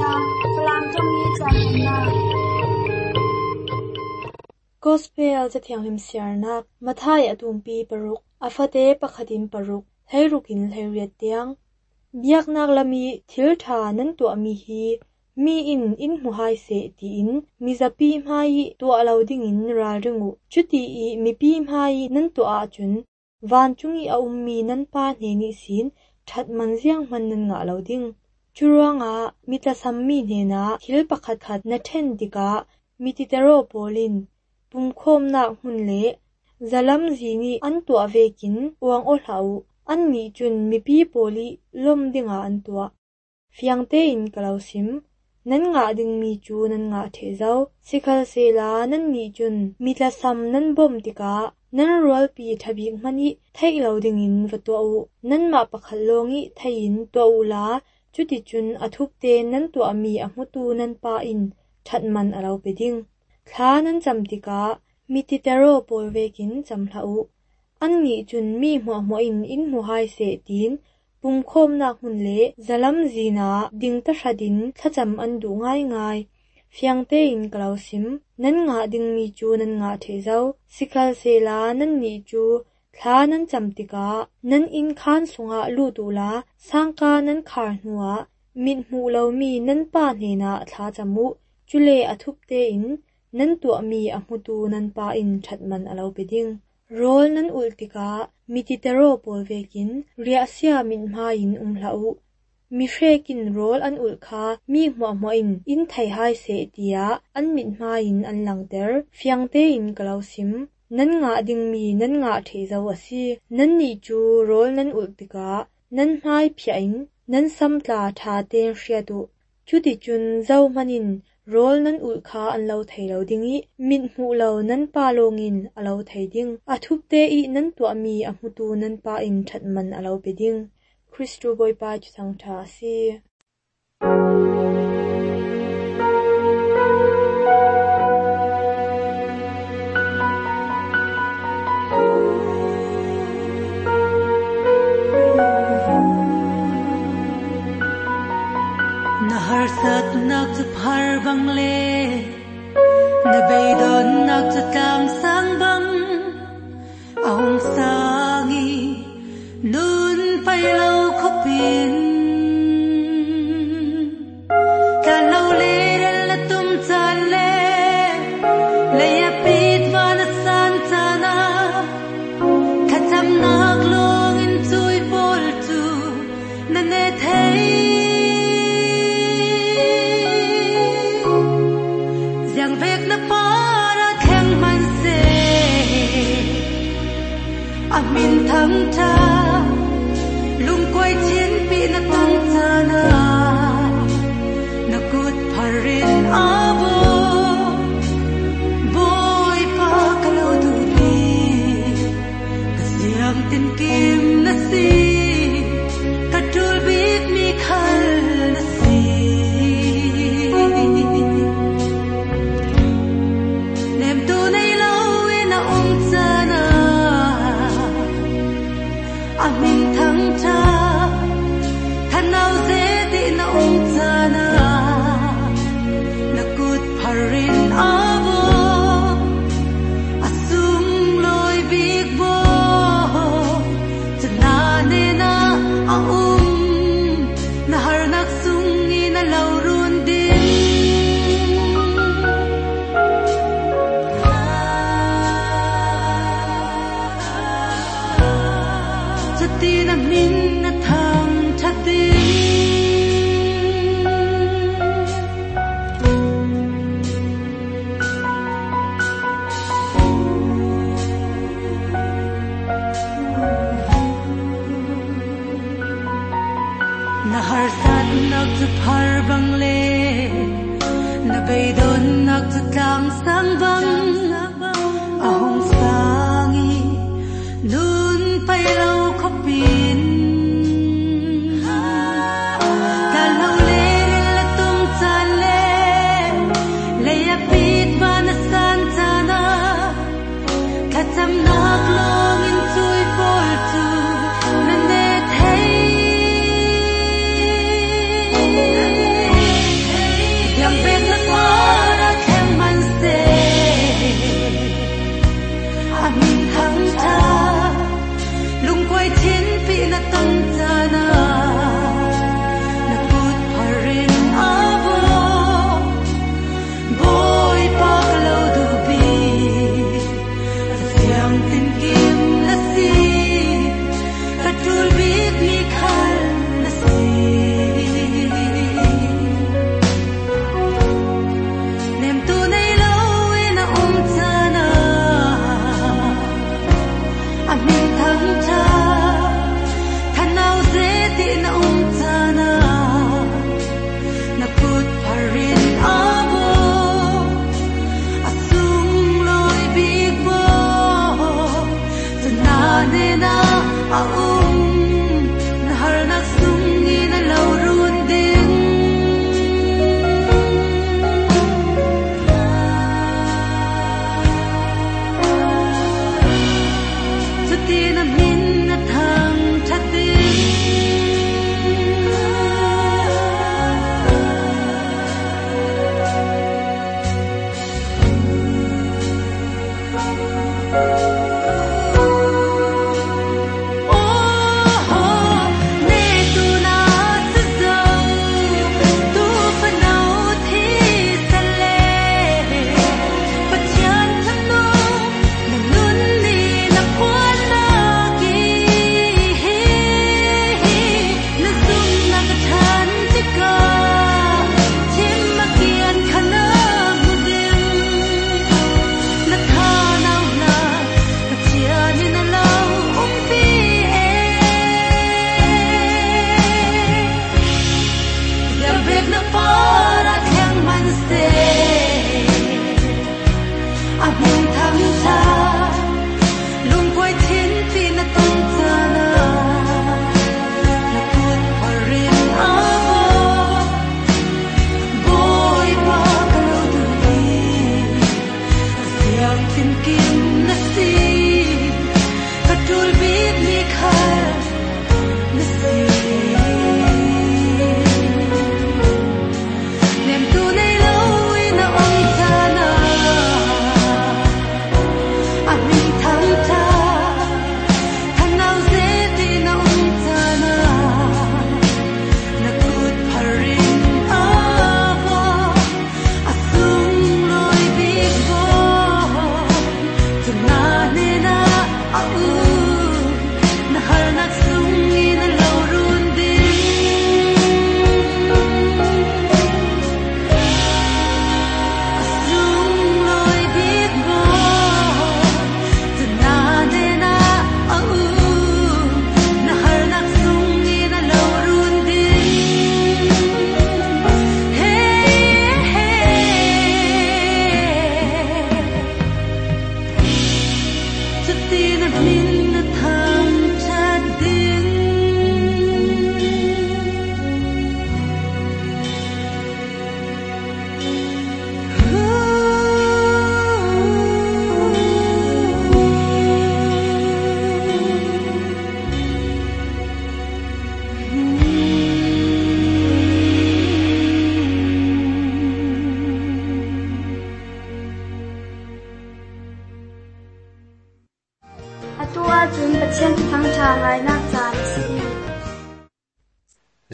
Falam Tommy Channa Gospelจะเที่ยงหิมเสียนักมาท้ายอตุมปีปรุกอาฟาเตปะขดิมปรุกให้รุกินให้เรียดเตียงเบียกนักละมีทิลทานันตัวมีฮีมีอินหูไฮเสตีอินมีจะปีมไฮตัวเราดิ่งอินราดึงุจุตีอีมีปีมไฮนันตัวอาจุนวานจุงอีอามีนันป้าเนนิสินทัดมันเสียงมันนันงาเราดิ่งจุรังอามีตาซัมมีเนนาทิลปะขัดนัทเทนดิกามีติเตโรโปลินปุ่มโคมนักหุ่นเละจะลำจีนีอันตัวเวกินวางโอลาวอันนี้จุนมีปีโปลีลมดิ่งอันตัวเฟียงเตอินกลาวซิมนั้นงาดิ่งมีจูนั้นงาเทเจ้าสิคัลเซลานั้นนี้จุนมีละซัมนั้นบ่มติกานั้นรัวปีทบิกมันอีไทยเราดิ่งอินวัตัวอูนั้นมาปะขัลลงอีไทยอินตัวอูลาจุดิจุนอทุบเตนนั้นตัวมีอมุตูนั้นปาอินชัดมันเราไปดิ่งท้านั้นจำติกามีติเตโรโปลเวกินจำลาอุอันนี้จุนมีหัวอินหัวไฮเสตีนปุ่มโคมนักหุ่นเละจะลำจีนาดิ่งตะชดินถ้าจำอันดูง่ายเฟียงเตอินกลาวซิมนั้นงาดิ่งมีจูนั้นงาเทเจ้าสิคัลเซลานั้นนี้จูท้านั้นจำติกานั้นอินคานสงะลูดูลาสังกานั้นขาดหัวมิดหูเรามีนั้นป้าเนนาท้าจมุจุเลอทุบเตอินนั้นตัวมีอมุตูนั้นปาอินชัดมันเราไปดิ่งโรลนั้นอุลติกามีติเตโรโปลเวกินเรียเซียมินมาอินลาอุมีเฟกินโรลอันอุลคามีหัวอินไทยไฮเสตียอันมินมาอินอันหลังเดอร์เฟียงเตอินกลาวซิมนั้นงาดิ่งมีนั้นงาเทเจ้าสินั้นนี่จูโรลนั้นอุลติกานั้นไฮเพียอินนั้นซัมตาทาเตนเชียดุจุดิจุนเจ้ามันินโรลนั้นอุลคาอันเราไทยเราดิ่งอีมินหูเรานั้นปาโลงินเราไทยดิ่งอาทุบเตอีนั้นตัวมีอมุตูนั้นปาอินชัดมันเราไปดิ่งคริสตูบอยปาจุสังทาซี Naharsat nak par bang le na beidon nak tam sang bang aung sangi nun pai lo khopin ka lo le la tum chan le le ya pit van san chana ka cham nak long in chui bol tu na ne thei vek na para kheng man se amin thang tha lung koi chin pi na tung chana na kut pharin abo boy pa kalo du pi kasiam tin kim na si katul bit mi khal na si amin thang tha thanau ze di na chana na kut pharin avo asum loi big bo chana ne na na har nak sung ni na lau run din tina min na thang thati na har sat nak par bang le na beidon nak tam sang bang ahong sangi nun pai lo khopin ka lo le la tum chan le le ya pit van san chana ka cham nak long in chui bol tu na ne thei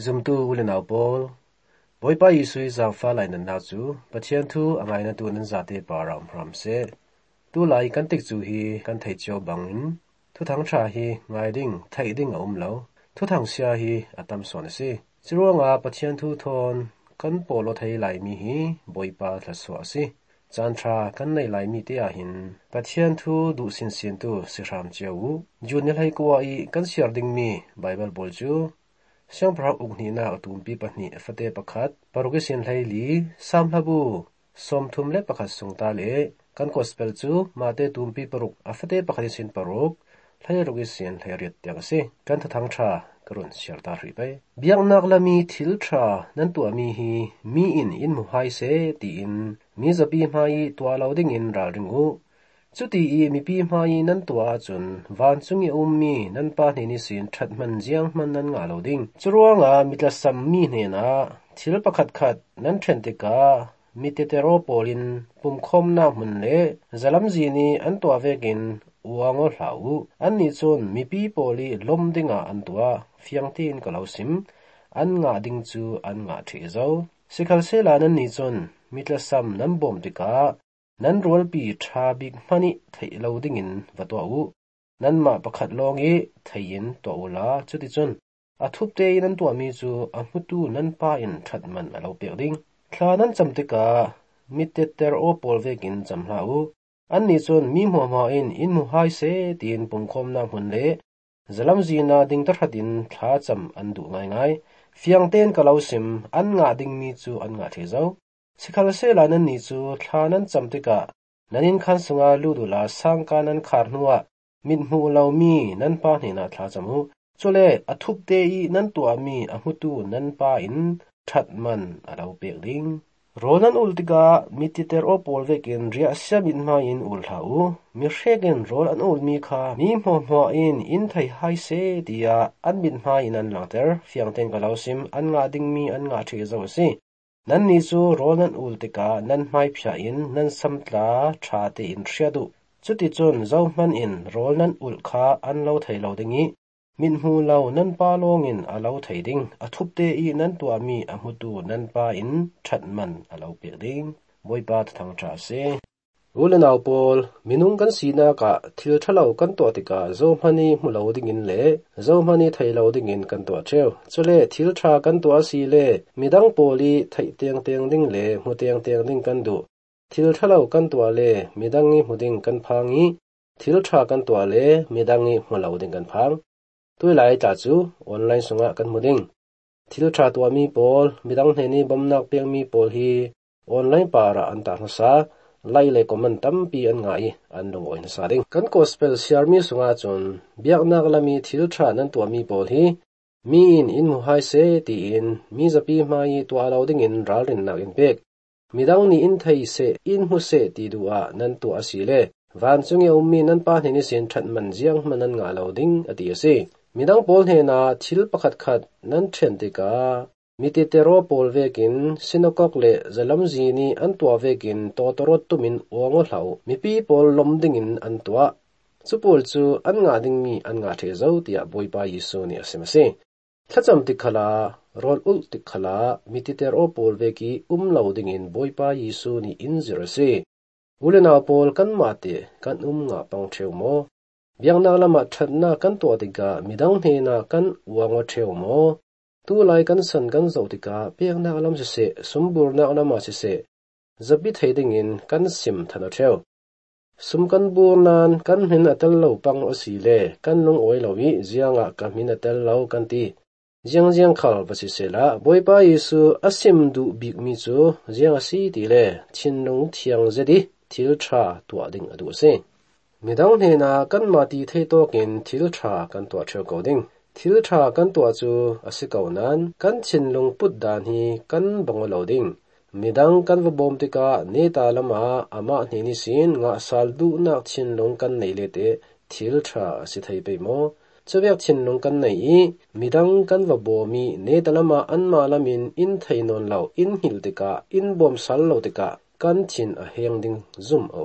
zum tu ulenaw pol boipa yisui zang fa lai nan na chu pathian thu angai na tu nan zate param ram se tu lai kan tik chu hi kan thei chau bangin thu thang tha hi ngai ding thei ding lo thu thang sia hi atam son se chiruanga pathian thu thon kan polo thei lai mi hi boipa thlaswa se chan tha kan nei lai mi te a hin pathian thu du sin sin tu siram cheu jun ne lai kwa I kan siar ding mi bible bol chu siang pra ugni na atum pi pahni fate pakhat paruke sin lai li sam habu som thum le pakhat sungta le kan gospel chu mate tum pi paruk afate pakhat sin paruk lai rugi sin lai riat tiang se kan thang tha karun siar ta ri bai biang nak lami thil tha nan tu mi hi mi in mu hai se ti in mi zapi mai twa loading in ral ringu chuti I mi pi mai nan tua chun van chungi ummi nan pa ni ni sin thatman jiang man nan nga loading churuanga mitla sam mi ne na thil pakhat khat nan then te ka mi te ro polin pum khom na mun le zalam ji ni an tua vekin uango hlau an ni chun mi pi poli lom dinga an tua fiang tin ka lausim an nga ding chu an nga thi zo sikhal se la nan ni chun mitla sam nan bom te ka nan rol pi tha big mani thei loading in watwa u nan ma pakhat longi thein to ula chuti chun athup te nan tua mi chu amutu nan pa in thatman alo pe ding thla nan chamte ka mitte ter o polvekin chamla u an ni chun mi mo in mu hai se tin pumkhom na hun le zalam zina ding tar hadin thla cham an du ngai fiang ten kalausim an nga ding mi chu an nga the zo sikhal se la nan ni chu thla nan chamte ka nanin khan sunga ludula sangka nan khar nuwa min mu lau mi nan pa ni na thla chamu chole athup te I nan tua mi amutu nan pa in thatman alo pek ding ronan ultika mititer o polvekin ria siamin ma in ulthau mi regen rol an ul mi kha mi mo in thai hai se dia an min ma in an langter fiang ten kalausim an nga ding mi an nga thi zo si nan ni chu ronan ultika nan mai phya in nan samtla tha te in hriadu chuti chun zo man in rol nan ul kha an lo thei lo dingi min hu lo nan pa longin alo thei ding athup te I nan tua mi amutu nan pa in thatman alo pe ding boipa thang tha se ulenaw pol minung kan sina ka thil thalo kan to tika zo mani mulo ding in le zo mani thei lo ding in kan to theu chule thil tha kan to si le midang poli thei teng ding le mu teng ding kan du thil thalo kan to le midangi muding kan phangi thil tha kan to le midangi mulo ding kan phang tui lai ta chu online sunga kan muding thil tha to mi pol midang hne ni bomnak peng mi pol hi online para an ta sa lai le comment tampi an ngai an long oin sa ding kan gospel share mi sunga chun biaknak lami thil tha nan to mi pol hi mi in mu hai se ti in mi zapi mai to alo ding in ral rin nak in pek midang ni in thai se in hu se ti du a nan to asile van chungi ummi nan pa ni sin thatman jiang manan nga lo ding ati ase midang pol he na thil pakhat khat nan then te ka mititero pol vekin sinokok le zalam ji ni an tua vekin totorot tumin ongo hlau mi pi pol lom ding in an tua chupol chu an nga ding mi an nga the zo tia boipa Yesu ni asemase thacham tikhala rol ul tikhala mititero pol veki lo ding in boipa Yesu ni in zirase ulena pol kan mate kan nga pang theu mo biangna lama thatna kan to diga midang he na kan uango theu mo tu lai kan san kan zotika pekna alam se sumburna alama se zabi theding in kan sim thana theu sum kan burnan kan hin atal lo pang osile kan long oi lowi zianga ka min atal lo kan ti jiang khal basi sela boipa Yesu asim du big mi chu jiang si ti le chinlong thiang zedi thil tha tu ading adu se midang he na kan mati thei to kin thil tha kan to theu ko ding thil tha kan to chu asikaunan kan chinlung put dan hi kan bangolo ding midang kan bom tika neta lama ama ni sin nga saldu nak chinlung kan nei lete thil tha si thei pe mo chawek chinlung kan nei midang kan bomi neta lama anma lamin in theinon lo in hil tika in bom sal lo tika kan chin a heng ding zum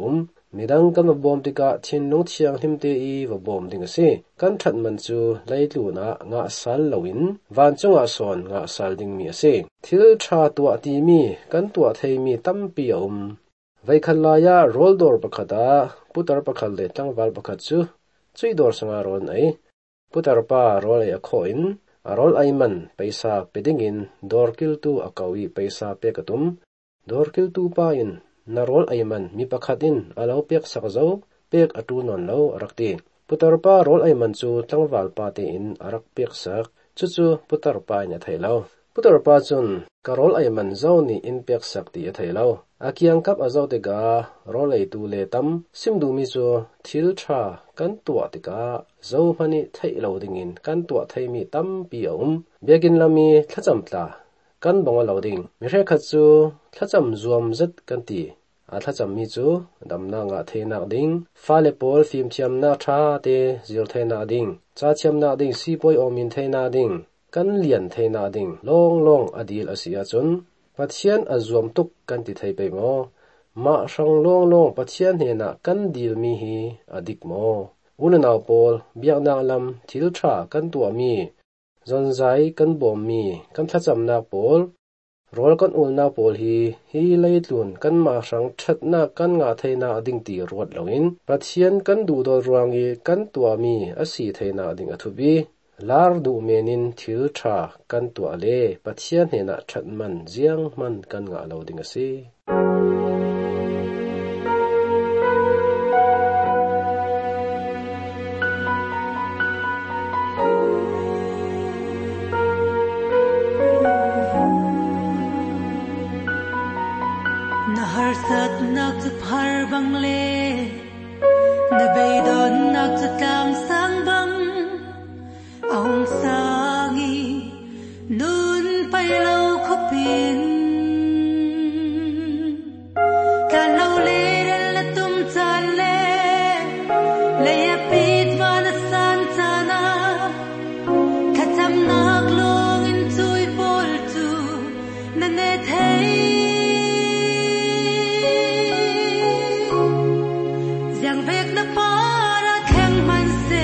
midang kan bom tika thin nung thiang himte I va bom ding ase kan that man chu leitu na nga sal loin van chunga son nga sal ding mi ase thil tha tua ti mi kan tua thei mi tampi vai khallaya rol dor pakhata putar pakhal le tlangwal pakhat chu chui dor sanga ron ai putar pa rol ai khoin arol aiman paisa pedingin dorkil tu akawi paisa pekatum dorkil tu pa in narol aiman mi pakhatin alo pek sakzo pek atu non lo rakti putar pa rol aiman chu tlangwal pa te in arak pek sak chu putar pa nya thailo putar pa chun karol aiman zoni in pek sak ti thailo akiang kap azo te ga rol ai tu le tam simdu mi chu thil tha kan tua te ga zo phani thailo dingin kan tua thai mi tam pi begin lami thlacham tla kan bonga loading mi re kha chu thlacham zuam zat kan ti a thlacham mi chu damna nga theina ding fale pol fim thiam na tha te zil theina ding cha thiam na ding si poi omin theina ding kan lian theina ding long adil asia chun pathian azuam tuk kan ti thei pe mo ma sang long pathian he na kan dil mi hi adik mo unanaw pol biakna lam thil tha kan tua mi zonzai kan bom mi kan thacham na pol rol kan ulna pol hi leitlun kan ma sang thatna kan nga theina ading ti rot lawin pathian kan du do ruangi kan tua mi asi theina ading athubi lar du menin thil tha kan tua le pathian he na thatman jiang man kan nga lo ding ase Naharsat nak tu phar bang le na beidon nak tu tang sang bang aung sangi nun pai lau khopin kan lau le la tum chan le ya pit van san chana khatam nak long in chui bol tu na ne thei yang vek na para kheng man se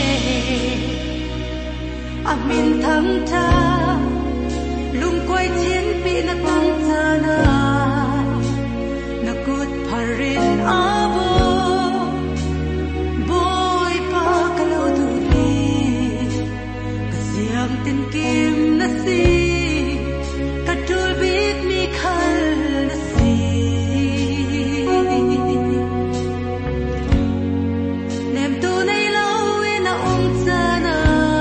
amin tham tha lung koi chien pi na pang chana na kut pharin abo boy pa kalau tu pi kasiam tin kim na si katul bit mi khal na si nem tu nei lo na chana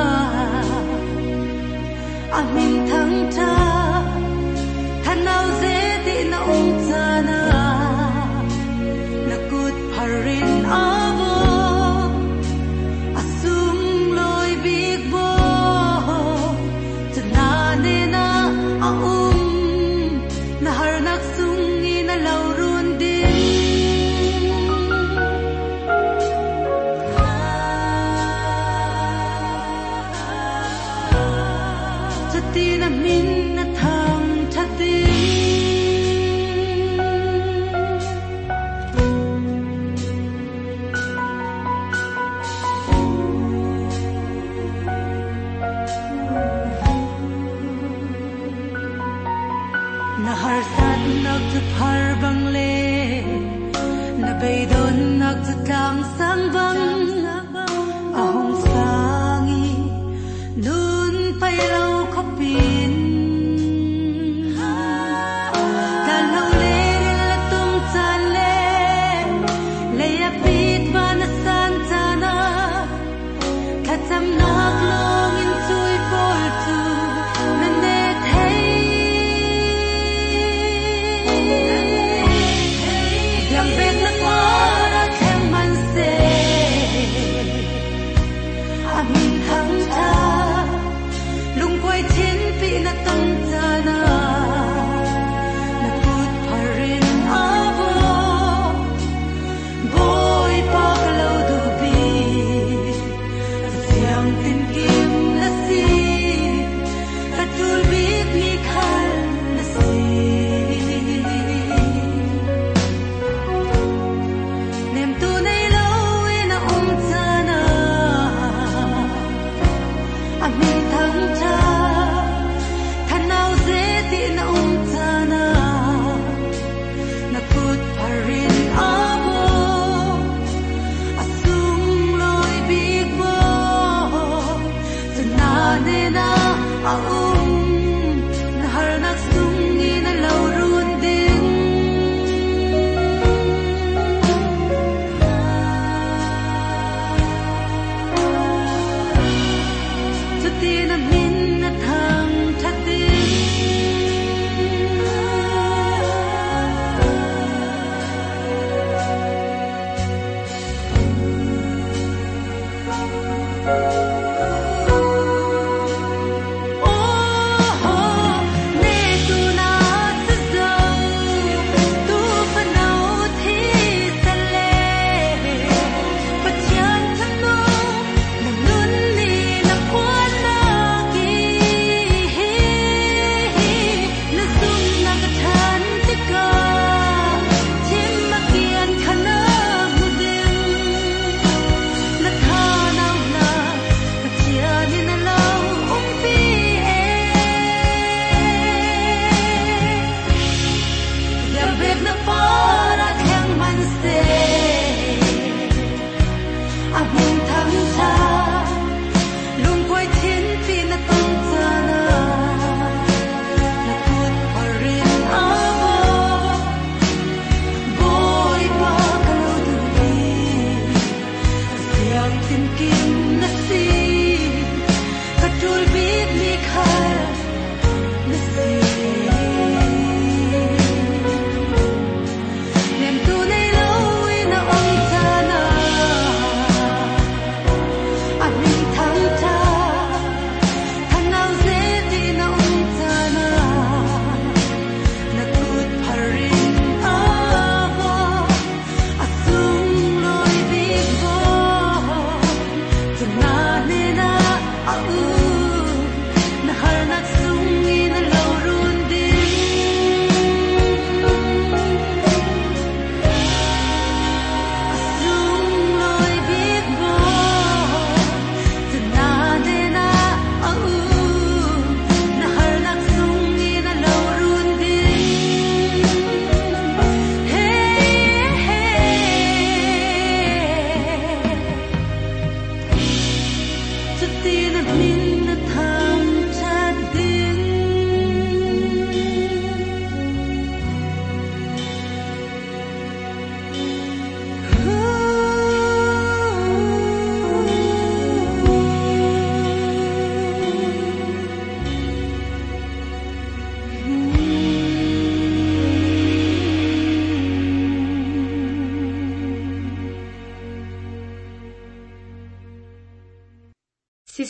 amin thang tha thanau ze ti na chana na kut pharin avo asum loi big bo chana ne na na har nak sung ni na lau run din chati na min na thang chati na har sat nak tu phar bang le na beidon nak tu tang sang bang ahong sangi nun pai lau khopin kan lau le la tum chan le ya pit van san chana khatam nak long in chui bol tu na ne thei yang vek na para kheng man se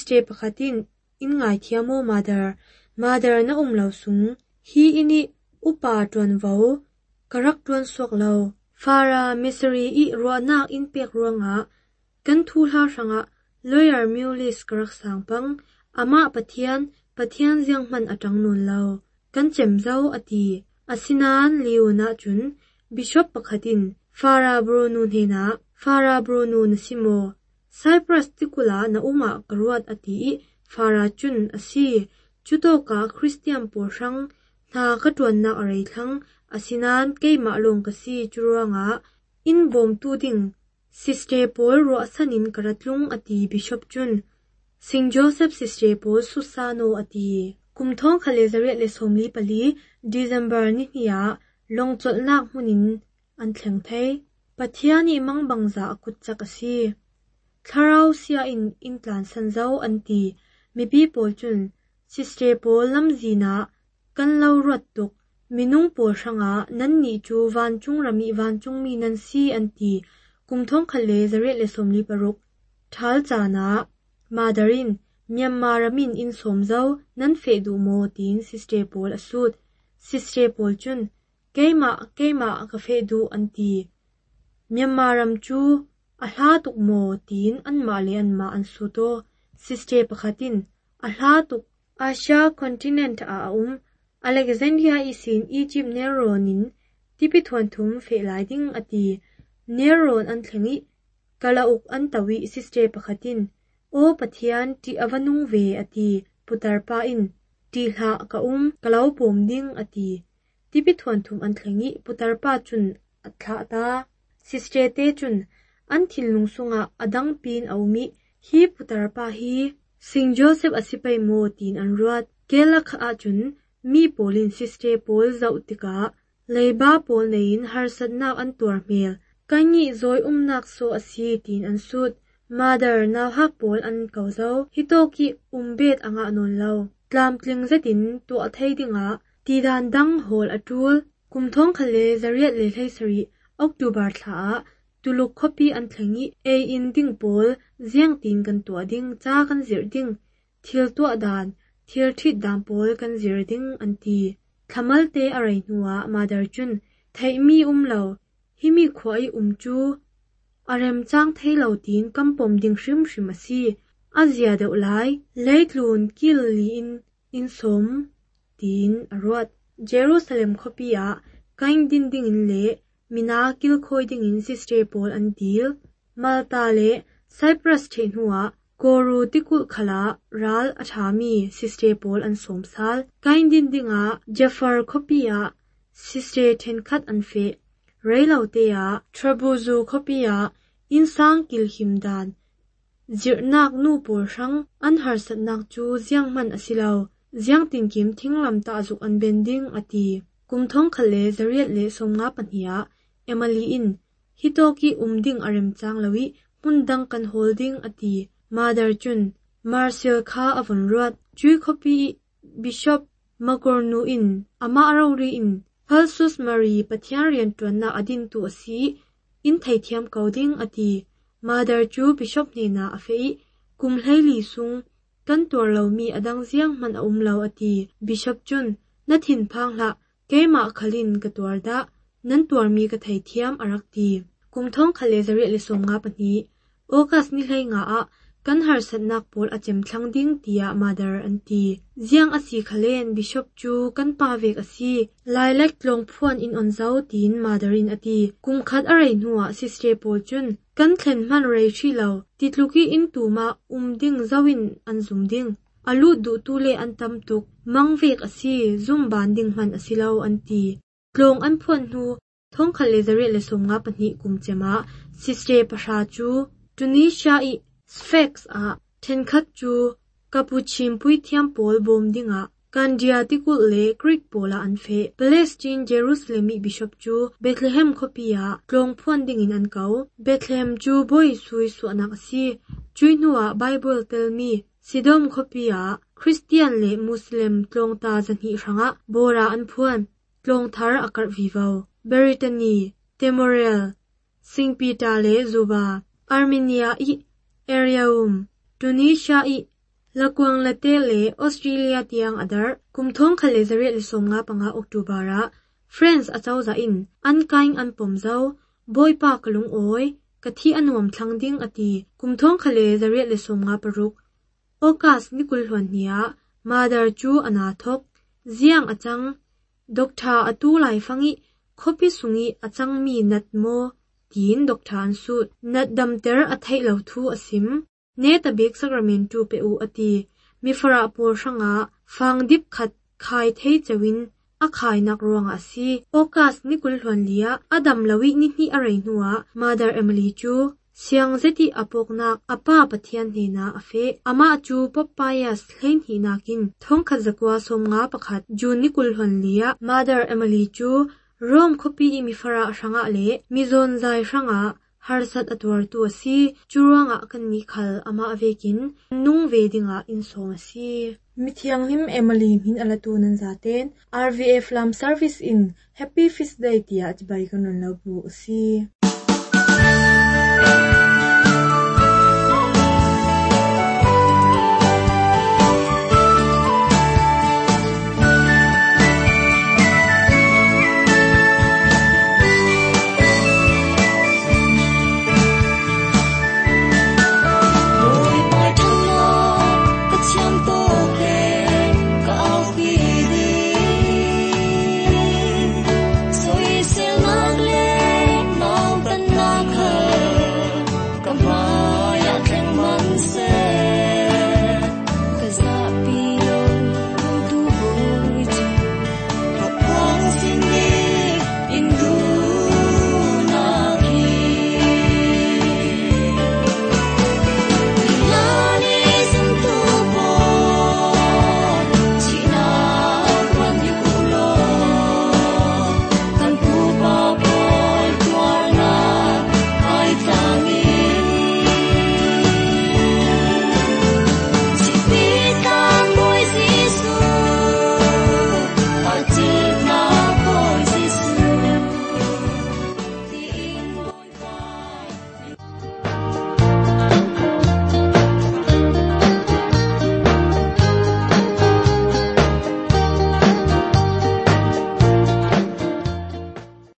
sister pakhatin in ngai thiamo mother na lo sung hi ini upa tuan vo karak tuan sok lo fara misery I ruanak in pek ruanga kan thu hla ranga lawyer mulis karak sangpang ama pathian ziang man atang nun lo kan chem zau ati asinan liuna chun bishop pakhatin fara bronu simo Cyprus tikula na uma karuat ati fara chun asi chuto ka Christian porang na katuan na aray thang asinan kay maalong kasi churuanga in bom tu ding sister Paul ruasanin karatlung ati bishop chun St. Joseph sister Paul susano ati kumthong khalezaret le somli pali December ni niya longchol nak munin an thleng thei pathiani mang bangza akutcha kasi Tharau sia in tlan sanzau anti mipi Paul chun sister Paul lamzina kan lau ruat tuk minung Paul ranga nan ni chu vanchung mi nan si anti kumthong khalezaret le somli paruk thal chana madarin Myanmar ramin in somzau nan fe du mo tin sister Paul asut sister Paul chun keima ka fe du anti Myanmar ram chu ahla tuk mo tin an ma an suto sister pakhatin ahla tuk Asia continent a Alexandria isin Egypt Neronin tipithwan thum fe lai ding ati Neron an thlengi kalauk an tawi sister pakhatin o pathian ti avanung ve ati putarpa in ti hla ka kalau pom ding ati tipithwan thum an thlengi putarpa chun athla ta sister te chun an thilnung sunga adang pin aumi hi putarpa hi St. Joseph asipai mo tin an ruat kela kha chun mi polin sister Paul zautika leiba Paul nein harsatnak an tur mel kangi zoi nak so asi tin an sut mother naw hak Paul an kauzo hitoki bet anga non lo tlam tling zetin to athei dinga tidan dang hol atul kumthong khale zariat le thaisari October tha tuluk khopi an thlengi e in ding Paul ziang tin kan to ding cha kan zir ding thil to dan thil thit dam Paul kan zir ding anti thamal te arai nuwa mother chun thai mi lo himi khoi chu arem chang thailo tin kampom ding shrim asi azia de ulai leitlun kil li in som tin arot Jerusalem khopia kain din ding in le mina kil khoi ding in sister Paul an dil Malta le Cyprus thein huwa koru tikul khala ral athami sister Paul an somsal kain din dinga Jafar khopia sister then khat an fe reilotea trabuzu khopia insang kil himdan zirnak nu por rang an harsatnak chu ziang man asilo ziang tin kim thinglam ta zuk an bending ati kumthong khale zariat le somnga pania Emily in hitoki ding arem chang lawi mundang kan holding ati mother chun Marcel kha avon ruat chui khopi bishop Magornu in ama arauri in Falsus Marie pathiarian tuanna adin tu asi in thaithiam coding ati mother chu bishop ni na afei kumhlei li sung kan tur lo mi adang ziang man lo ati bishop chun na thin phang hla keima khalin ka tur da nan tur mi ka thaithiam arakti kumthong khale zari le somnga pani August ni hlei nga a kan harsatnak Paul achem thlang ding tia mother anti ziang asi khalen bishop chu kan pavek asi lailek tlong phuan in onzau tin mother in ati kumkhat arai nuwa sister Paul chun kan thlen man rei thilo titluki in tuma ding zawin an zum ding alu du tu le an tam tuk mangvek asi zum ban ding man asilo anti tlong an phuan nu thong khale zari le somnga pani kumchema sister pasha chu Tunisia I Sphex a thenkhat chu kapuchim pui thiam Paul bom dinga kandia tikul le Greek Pola an fe Palestine Jerusalem bishop chu Bethlehem khopia tlong phuan ding in an kau Bethlehem chu boy sui su anak si chuinua Bible tell me Sidom khopia Christian le Muslim tlong ta zanhi ranga bora an phuan tlong thar akar vivo Brittany Temorel St. Peter le Zuba Armenia I Ariaum Tunisia I lakwang late le Australia tiang adar kumthong khale zari le somnga panga Octobera friends achauza in an kaing an pomzau boipa kalung oi kathi anuam thlangding ati kumthong khale zari le somnga paruk okas nikul hlon nia mother chu anathok ziang achang doctor atu lai fangi khopi sungi achang mi natmo tin doctor an su nat damter athai lo thu asim ne tabik sacramentu pe u ati mi fara por sanga fang dip khat khai thei chawin a khai nak ruang asi okas nikul hlon lia adam lawi ni ni arai nuwa mother Emily chu siang zeti apoknak apa pathian hina afe ama chu papaya slein hina kin thongkha zakwa somnga pakhat jun nikul hlon lia mother Emily chu rom khopi mi fara sanga le mizon zai sanga harsat atwar tu asi churuanga kan ni khal ama avekin nung vedinga in song asi mithiang him Emily min alatu nan zaten RVA Flam Service in Happy Feast Day tia chibai kanon labu asi